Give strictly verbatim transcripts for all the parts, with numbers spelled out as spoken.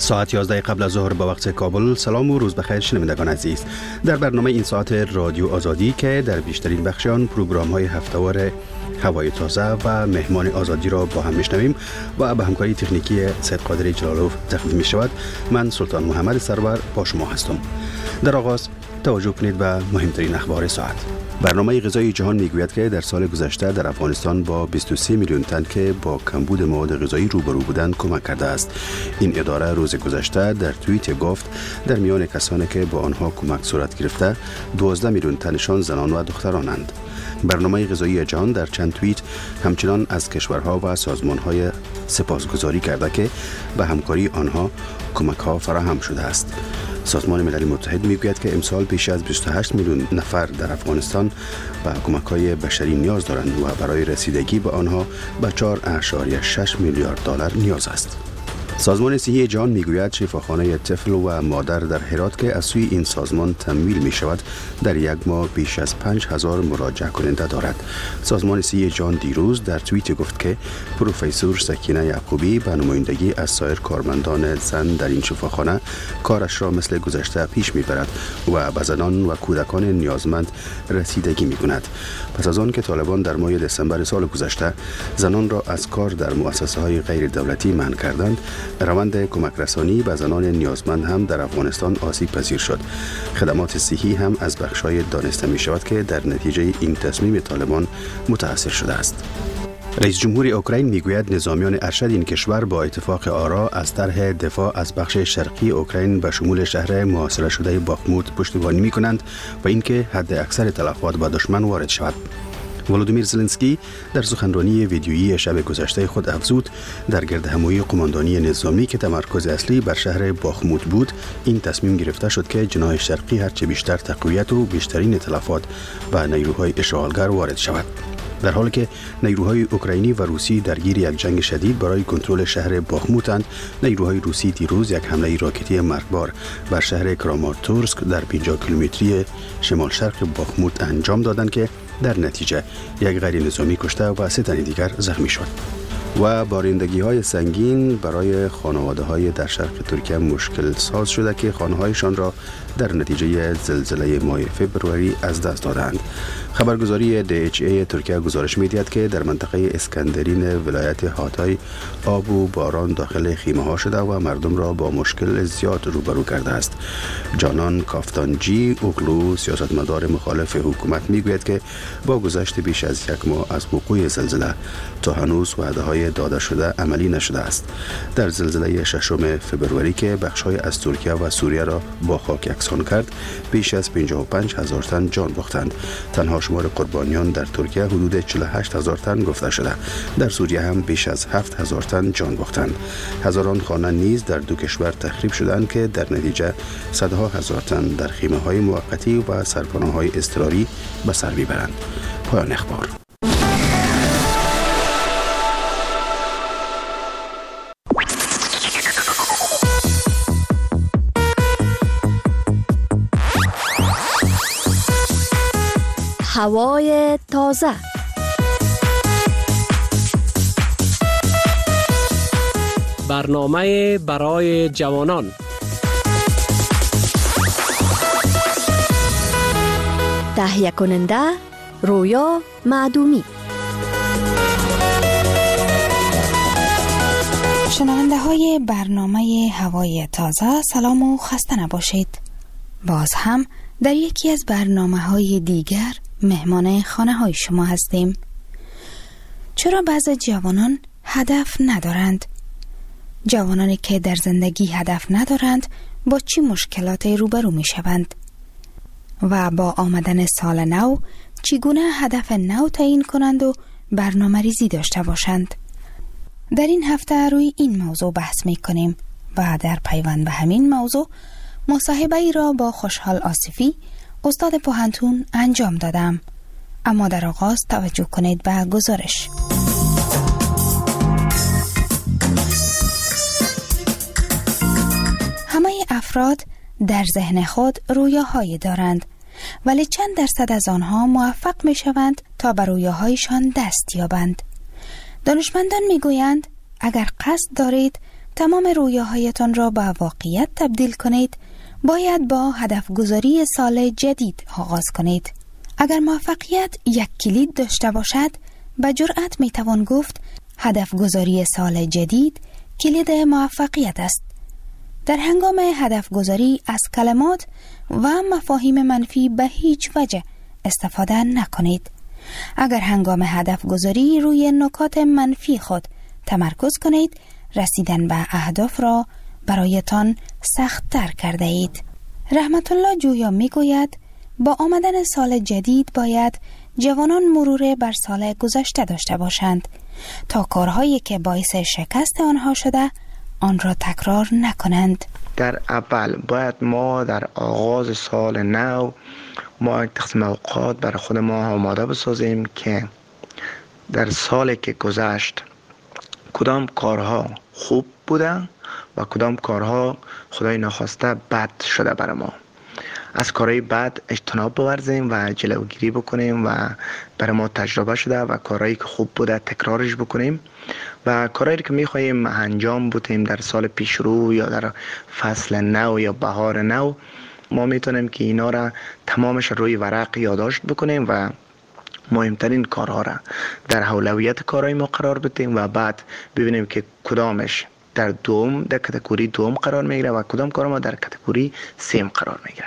ساعت یازده قبل از ظهر به وقت کابل. سلام و روز بخیر شنوندگان عزیز. در برنامه این ساعت رادیو آزادی که در بیشترین بخش آن پروگرام‌های هفته‌وار هوای تازه و مهمان آزادی را با هم میشنویم و به همکاری تکنیکی سید قادر جلالوف تقدیم می شود. من سلطان محمد سرور با شما هستم. در آغاز توجه کنید به مهمترین اخبار ساعت. برنامه غذایی جهان میگوید که در سال گذشته در افغانستان با بیست و سه میلیون تن که با کمبود مواد غذایی روبرو بودند کمک کرده است. این اداره روز گذشته در توییت گفت در میان کسانی که با آنها کمک صورت گرفته دوازده میلیون تنشان زنان و دخترانند. برنامه غذایی جهان در چند توییت همچنان از کشورها و سازمان‌های سپاسگزاری کرده که به همکاری آنها کمک‌ها فراهم شده است. سازمان ملل متحد میگوید که امسال بیش از بیست و هشت میلیون نفر در افغانستان به کمک‌های بشری نیاز دارند و برای رسیدگی به آنها به چهار اشاریه شش میلیارد دلار نیاز است. سازمان صحی جهان میگوید شفاخانه طفل و مادر در هرات که از سوی این سازمان تمویل می شود در یک ماه بیش از پنج هزار مراجعه کننده دارد. سازمان صحی جهان دیروز در توییت گفت که پروفسور سکینه یعقوبی به نمایندگی از سایر کارمندان زن در این شفاخانه کارش را مثل گذشته پیش می برد و به زنان و کودکان نیازمند رسیدگی می کند. پس از آن که طالبان در ماه دسامبر سال گذشته زنان را از کار در مؤسسه های غیر دولتی منع کردند، روند کمک رسانی به زنان نیازمند هم در افغانستان آسیب پذیر شد. خدمات صحی هم از بخش‌های دانسته می شود که در نتیجه این تصمیم طالبان متاثر شده است. رئیس جمهور اوکراین میگوید نظامیان ارشد این کشور با اتفاق آرا از طرح دفاع از بخش شرقی اوکراین به شمول شهر محاصره شده باخموت پشتیبانی می کنند و اینکه حد اکثر تلفات به دشمن وارد شود. ولودیمیر زلنسکی در سخنرانی ویدیویی شب گذشته خود افزود در گردهمایی قماندانی نظامی که تمرکز اصلی بر شهر باخموت بود این تصمیم گرفته شد که جناح شرقی هرچه بیشتر تقویت و بیشترین تلفات به نیروهای اشغالگر وارد شود، در حالی که نیروهای اوکراینی و روسی درگیر یک جنگ شدید برای کنترل شهر باخموتند. نیروهای روسی دیروز یک حمله راکتی مرگبار بر شهر کراماتورسک در پنجاه کیلومتری شمال شرق باخموت انجام دادند که در نتیجه یک غیر نظامی کشته و سه تن دیگر زخمی شد. و بارندگی های سنگین برای خانواده های در شرق ترکیه مشکل ساز شده که خانه هایشان را در نتیجه زلزله ماه فوریه از دست دادند. خبرگزاری دی اچ ای ترکیه گزارش می‌دهد که در منطقه اسکندرین ولایت هاتای آب و باران داخل خیمه ها شده و مردم را با مشکل زیاد روبرو کرده است. جانان کافتانجی اوغلو سیاستمدار مخالف حکومت میگوید که با گذشت بیش از یک ماه از وقوع زلزله تا هنوز وعده‌های داده شده عملی نشده است. در زلزله ششم فوریه که بخش‌های از ترکیه و سوریه را با خاک یکسان کرد بیش از پنجاه و پنج هزار تن جان باختند. تنها شمار قربانیان در ترکیه حدود چهل و هشت هزار تن گفته شده. در سوریه هم بیش از هفت هزار تن جان باختند. هزاران خانه نیز در دو کشور تخریب شدند که در نتیجه صدها هزار تن در خیمه‌های موقتی و سرپناه‌های اضطراری به سر میبرند. پایان اخبار. هوای تازه. برنامه برای جوانان. تهیه کننده رویا معدومی. شنونده های برنامه هوای تازه سلام و خسته نباشید. باز هم در یکی از برنامه های دیگر مهمان خانه های شما هستیم. چرا بعضی جوانان هدف ندارند؟ جوانانی که در زندگی هدف ندارند با چی مشکلاتی روبرو می شوند؟ و با آمدن سال نو چگونه هدف نو تعیین کنند و برنامه ریزی داشته باشند؟ در این هفته روی این موضوع بحث می کنیم و در پیوند به همین موضوع مصاحبه ای را با خوشحال آصفی استاد پوهنتون انجام دادم. اما در آغاز توجه کنید به گزارش. همه افراد در ذهن خود رویاهایی دارند، ولی چند درصد از آنها موفق می شوند تا بر رویاهایشان دست یابند. دانشمندان می گویند اگر قصد دارید تمام رویاهایتان را به واقعیت تبدیل کنید، باید با هدف گذاری سال جدید آغاز کنید. اگر موفقیت یک کلید داشته باشد، به جرأت می توان گفت هدف گذاری سال جدید کلید موفقیت است. در هنگام هدف گذاری از کلمات و مفاهیم منفی به هیچ وجه استفاده نکنید. اگر هنگام هدف گذاری روی نکات منفی خود تمرکز کنید، رسیدن به اهداف را برایتان سخت تر کرده اید. رحمت الله جویا می گوید با آمدن سال جدید باید جوانان مرور بر سال گذشته داشته باشند تا کارهایی که باعث شکست آنها شده آن را تکرار نکنند. در اول باید ما در آغاز سال نو ما تقسیم اوقات برای خود ما آماده بسازیم که در سالی که گذشت کدام کارها خوب بودن و کدام کارها خدای ناخواسته بد شده برای ما. از کارهای بد اجتناب بورزیم و جلوگیری بکنیم و برای ما تجربه شده و کارهایی که خوب بوده تکرارش بکنیم و کارهایی که میخواییم انجام بدیم در سال پیش رو یا در فصل نو یا بهار نو، ما میتونیم که اینا را تمامش روی ورق یادداشت بکنیم و مهمترین کارها را در اولویت کارهای ما قرار بدیم و بعد ببینیم که کدامش در دوم در کاتگوری دوم قرار میگیره و کدام کار ما در کاتگوری سیم قرار میگیره.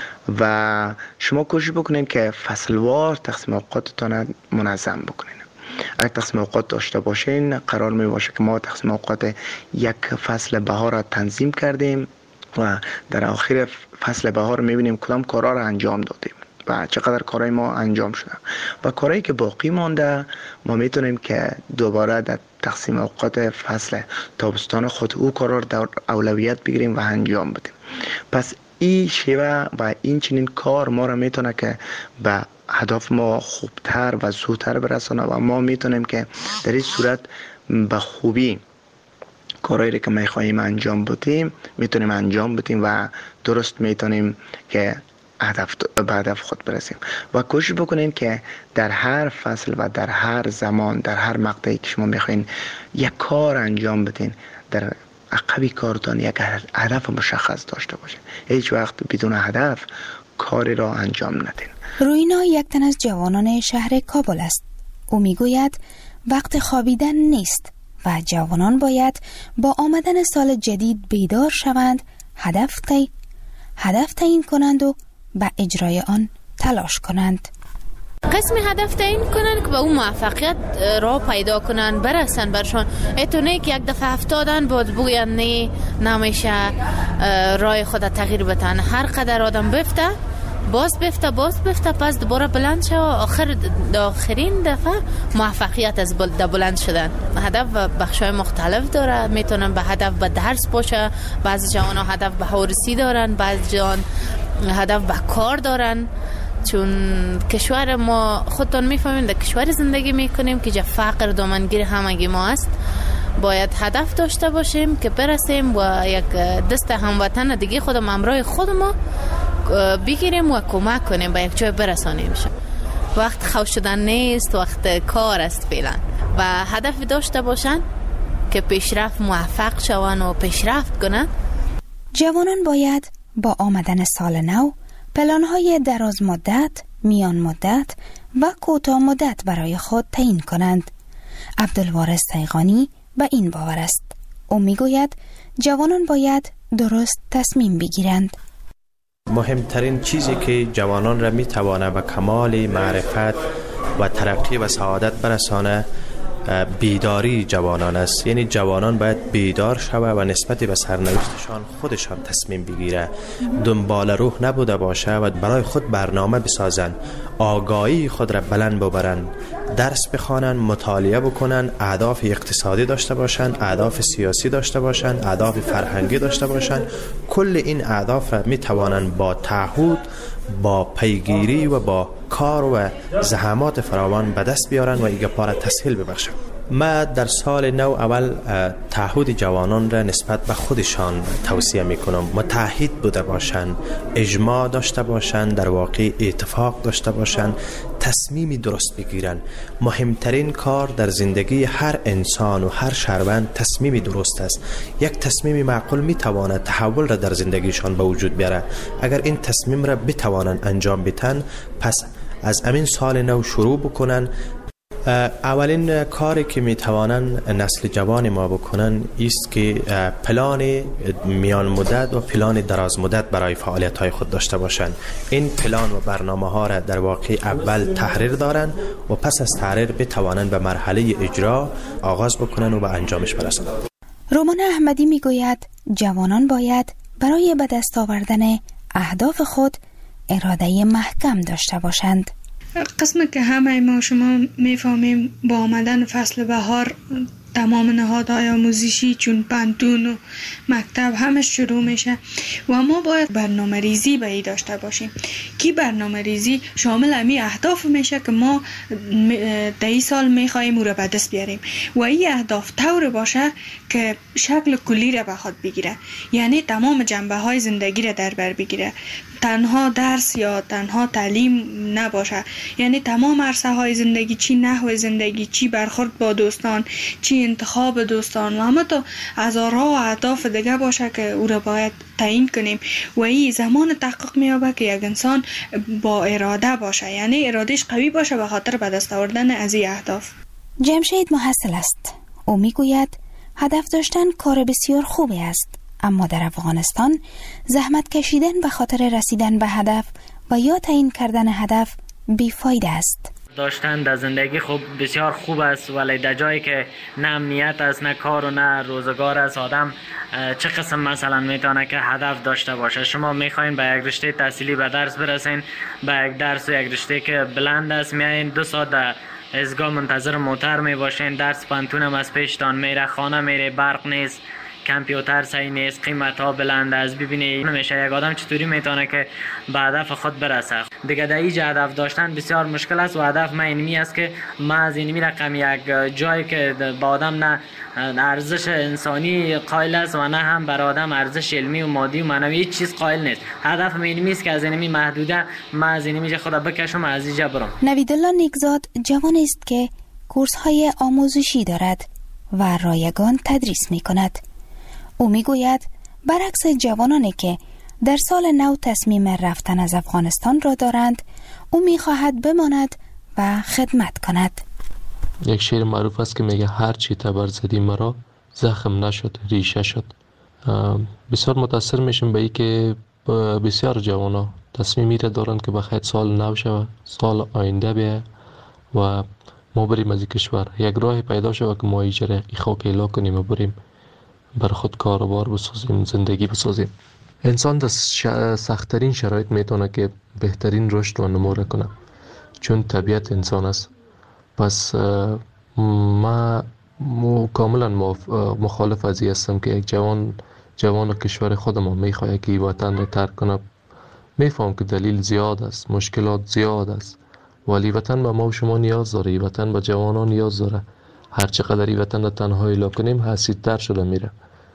و شما کوشش بکنین که فصلوار تقسیم اوقاتتان منظم بکنین. اگر تقسیم اوقات داشته باشین قرار می باشه که ما تقسیم اوقات یک فصل بهار را تنظیم کردیم و در آخر فصل بهار میبینیم کدام کارها را انجام دادیم و چقدر کارهای ما انجام شده و کارهایی که باقی مانده ما میتونیم که دوباره در تقسیم اوقات فصل تابستان خود او کارها را در اولویت بگیریم و انجام بدیم. پس این شیوه و این چنین کار ما را میتونه که به هدف ما خوبتر و زودتر برسانه و ما میتونیم که در این صورت به خوبی کارهایی که میخواهیم انجام بدیم میتونیم انجام بدیم و درست میتونیم که هدف به هدف خود برسیم. و کوشش بکنین که در هر فصل و در هر زمان در هر مقطعی که شما میخواین یک کار انجام بدین در عقبی کارتان یک هدف مشخص داشته باشه. هیچ وقت بدون هدف کاری را انجام ندین. روینا یک تن از جوانان شهر کابل است. او میگوید وقت خوابیدن نیست و جوانان باید با آمدن سال جدید بیدار شوند، هدف تی هدف تعیین کنند و به اجرای آن تلاش کنند. قسمی هدف تعیین کنن که به اون موفقیت را پیدا کنن برسن برشان. اتونه که یک دفعه افتادن بود بگوین نه نمیشه راه خود تغییر بدن. هر قدر آدم بفته باز بفته باز بفته پس دوباره بلند شد. آخر آخرین دفعه موفقیت از بلند شدن. هدف بخشای مختلف داره. میتونن به هدف به درس باشه، بعضی جوان هدف به هورسی دارن، بعضی جوان هدف به کار دارن. چون کشور ما خودتون میفهمین در کشور زندگی میکنیم که جا فقر دامنگیر همگی ما است. باید هدف داشته باشیم که برسیم و یک دست هموطن دیگه خودم همراه خود ما بگیریم و کمک کنیم به یک جای برسانیم. وقت خوش شدن نیست، وقت کار است فعلا و هدف داشته باشن که پیشرفت موفق شون و پیشرفت کنن. جوانان باید با آمدن سال نو پلان‌های دراز مدت، میان مدت و کوتاه مدت برای خود تعیین کنند. عبدالوارث تیغانی به این باور است. او میگوید جوانان باید درست تصمیم بگیرند. مهمترین چیزی که جوانان را میتوانه به کمال معرفت و ترقی و سعادت برسانه بیداری جوانان است. یعنی جوانان باید بیدار شوه و نسبت به سرنوشتشان خودشان تصمیم بگیره، دنبال روح نبوده باشه و برای خود برنامه بسازن، آگاهی خود را بلند ببرن، درس بخوانن، مطالعه بکنن، اهداف اقتصادی داشته باشن، اهداف سیاسی داشته باشن، اهداف فرهنگی داشته باشن. کل این اهداف را می توانن با تعهد، با پیگیری و با کار و زحمات فراوان به دست بیارن و ایگه پاره تسهیل ببخشن. ما در سال نو اول تعهد جوانان را نسبت به خودشان توصیه میکنم. متحد بوده باشند، اجماع داشته باشند، در واقع اتفاق داشته باشند، تصمیم درست بگیرن. مهمترین کار در زندگی هر انسان و هر شهروند تصمیم درست است. یک تصمیم معقول میتواند تحول را در زندگیشان به وجود بیاره. اگر این تصمیم را بتوانند انجام بدن، پس از امین سال نو شروع بکنن. اولین کاری که میتوانن نسل جوان ما بکنن است که پلان میان مدت و پلان دراز مدت برای فعالیت های خود داشته باشند. این پلان و برنامه ها را در واقع اول تحریر دارن و پس از تحریر بتوانند به مرحله اجرا آغاز بکنن و به انجامش برسند. رومان احمدی میگوید جوانان باید برای به دست آوردن اهداف خود اراده محکم داشته باشند. قسمی که همه ما شما میفهمیم با آمدن فصل بهار تمام نهادهای آموزشی چون پانتون و مکتب همه شروع میشه و ما باید برنامه ریزی به ای داشته باشیم که برنامه ریزی شامل امی اهداف میشه که ما در این سال میخواییم او را به دست بیاریم و این اهداف طور باشه که شکل کلی را به خود بگیره، یعنی تمام جنبه های زندگی را در بر بگیره، تنها درس یا تنها تعلیم نباشه، یعنی تمام عرصه های زندگی، چی نحو زندگی، چی برخورد با دوستان، چی انتخاب دوستان و همه تا هزارها و اهداف دیگه باشه که او را باید تعیین کنیم و این زمان تحقق میابه که یک انسان با اراده باشه، یعنی ارادهش قوی باشه به خاطر به دست آوردن از این اهداف. جمشید محصل است. او میگوید هدف داشتن کار بسیار خوبی است، اما در افغانستان زحمت کشیدن به خاطر رسیدن به هدف و یا تعیین کردن هدف بیفایده است. داشتن در زندگی خوب بسیار خوب است، ولی در جایی که نه امنیت است، نه کار و نه روزگار است، آدم چه قسم مثلا میتونه که هدف داشته باشه؟ شما میخواین به یک رشته تحصیلی به درس برسین، به یک درس و یک رشته که بلند است میایین، دو ساعت در ازگاه منتظر موتر میباشین، درس پانتون هم از پیشتان میره، خانه میره، برق نیست، کامپیوتر صحیح نیست، قیمت ها بلند است. ببینید نمیشه یک آدم چطوری میتونه که به هدف خود برسه. دیگه در اینجا هدف داشتن بسیار مشکل است و هدف من اینمی است که ما از اینمی رقم یک جایی که با آدم نه ارزش انسانی قائل است و نه هم بر آدم ارزش علمی و مادی و معنوی هیچ چیز قائل نیست. هدف من اینمی است که از اینمی محدوده ما از اینمی خدا بکشم از اینجا برم. نویدالله نیکزاد جوان است که کورس های آموزشی دارد و رایگان تدریس می کند. او میگوید برعکس جوانانی که در سال نو تصمیم رفتن از افغانستان را دارند، او میخواهد بماند و خدمت کند. یک شعر معروف است که میگه هر چی تبر زدی مرا زخم نشد ریشه شد. بسیار متاثر میشم به این که بسیار جوانا تصمیمی را دارند که بخیر سال نو شود، سال آینده بیه و ما بریم از کشور، یک راه پیدا شود که ما ایجره ای خاک ایلا کنیم و بریم بر خود کاروبار بسازیم، زندگی بسازیم. انسان در سخت‌ترین شرایط میتونه که بهترین رشد و نمو کنه، چون طبیعت انسان است. پس ما کاملا مخالف از این هستم که یک جوان جوان کشور خودم میخواد که وطن را ترک کنه. میفهم که دلیل زیاد است، مشکلات زیاد است، ولی وطن به ما و شما نیاز داره، وطن به جوانان نیاز داره. هر چقدر این وطن را تنهایی لا کنیم حسیدتر شده میره.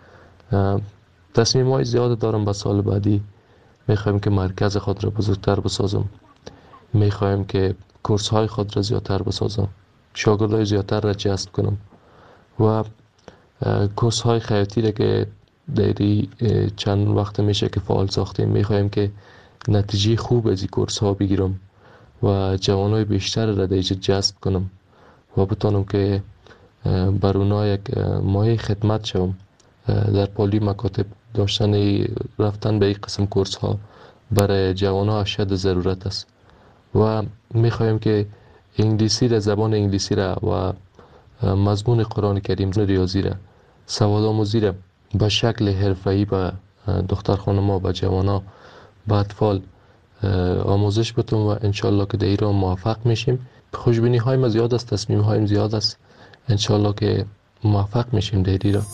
تصمیم های زیاد دارم به سال بعدی. میخوایم که مرکز خود را بزرگتر بسازم، میخوایم که کورس های خود را زیادتر بسازم، شاگردای زیادتر را جذب کنم و کورس های خیاطی را که دیری چند وقت میشه که فعال ساختیم، میخوایم که نتیجه خوب از این کورس ها بگیرم و جوانای بیشتر را دیجا جذب کنم و بتانم که بر اونا یک مایه خدمت شوم. در پالی مکاتب داشتن رفتن به این قسم کورس ها برای جوان ها اشد ضرورت است و میخوایم که انگلیسی را، زبان انگلیسی را و مضمون قرآن کریم، ریاضی را، سواد آموزی را به شکل حرفه‌ای به دختر خانم ها، به جوان ها، به اطفال آموزش بتون و انشالله که در ایران موفق میشیم. خوشبینی های ما زیاد است، تصمیم هایم زیاد است، انشالله که موفق میشیم در ایران.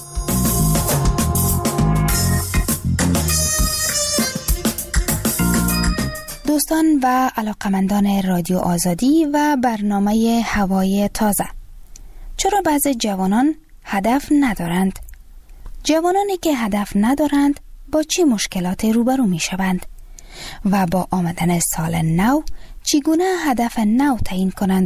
دوستان و علاقمندان رادیو آزادی و برنامه هوای تازه، چرا بعضی جوانان هدف ندارند؟ جوانانی که هدف ندارند با چه مشکلات روبرو می شوند؟ و با آمدن سال نو چگونه هدف نو تعیین کنند